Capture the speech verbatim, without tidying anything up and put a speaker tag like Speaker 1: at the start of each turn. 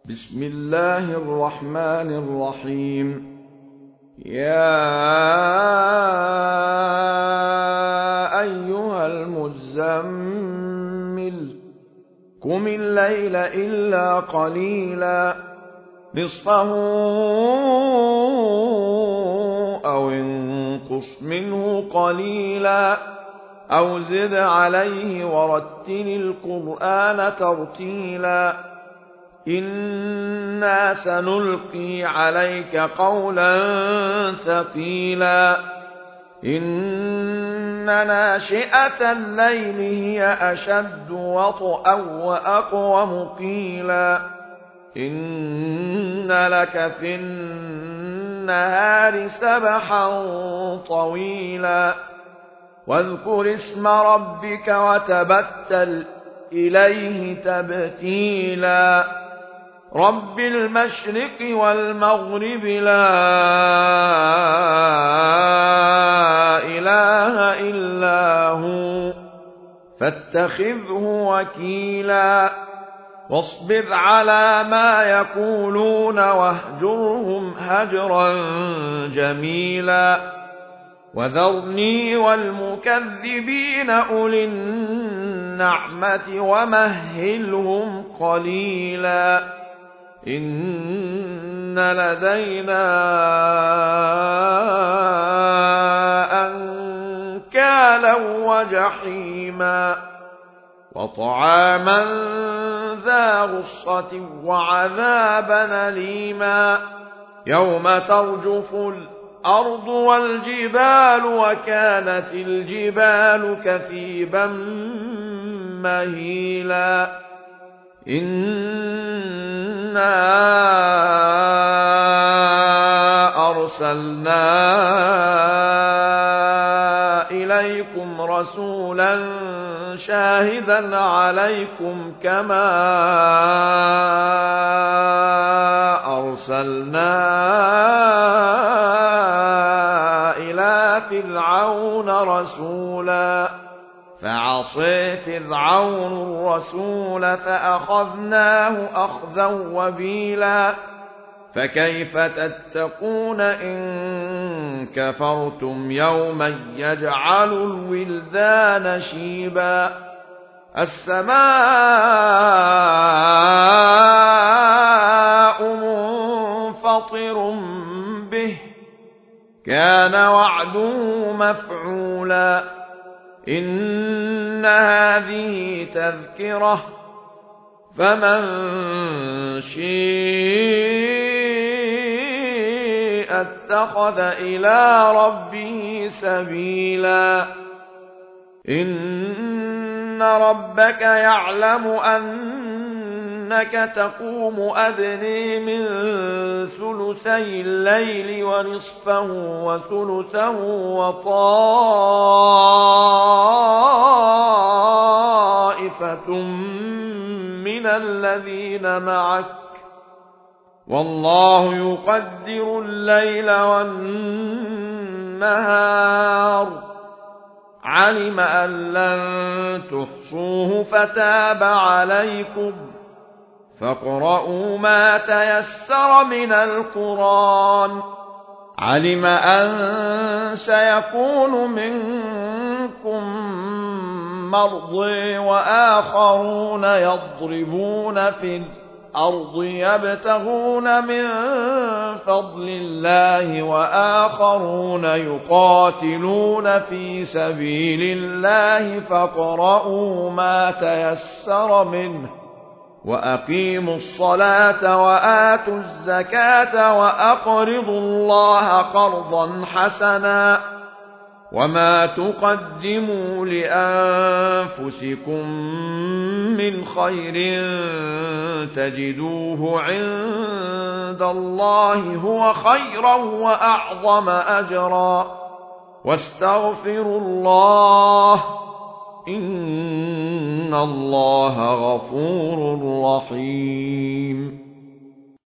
Speaker 1: بسم الله الرحمن الرحيم. يا أيها المزمل قم الليل إلا قليلا نصفه أو انقص منه قليلا أو زد عليه ورتل القرآن ترتيلا إنا سنلقي عليك قولا ثقيلا إن ناشئة الليل هي أشد وطئا وأقوم قيلا إن لك في النهار سبحا طويلا واذكر اسم ربك وتبتل إليه تبتيلا رب المشرق والمغرب لا إله إلا هو فاتخذه وكيلا واصبر على ما يقولون واهجرهم هجرا جميلا وذرني والمكذبين أولي النعمة ومهلهم قليلا إن لدينا أنكالا وجحيما وطعاما ذا غصة وعذابا أليما يوم ترجف الأرض والجبال وكانت الجبال كثيبا مهيلا إنا أرسلنا إليكم رسولا شاهدا عليكم كما أرسلنا إلى فرعون رسولا فعصى فرعون الرسول فأخذناه أخذا وبيلا فكيف تتقون إن كفرتم يوما يجعل الولدان شيبا السماء منفطر به كان وعده مفعولا إن هذه تذكرة فمن شاء اتخذ إلى ربه سبيلا إن ربك يعلم أنك تقوم أدنى من ثلثي الليل ونصفه وثلثه وطائفة من الذين معك والله يقدر الليل والنهار علم أن لن تحصوه فتاب عليكم فاقرؤوا ما تيسر من القرآن علم أن سيكون منكم مرضى وآخرون يضربون في الأرض يبتغون من فضل الله وآخرون يقاتلون في سبيل الله فاقرؤوا ما تيسر منه وأقيموا الصلاة وآتوا الزكاة وأقرضوا الله قرضا حسنا وما تقدموا لأنفسكم من خير تجدوه عند الله هو خيرا وأعظم أجرا واستغفروا الله إن الله غفور رحيم.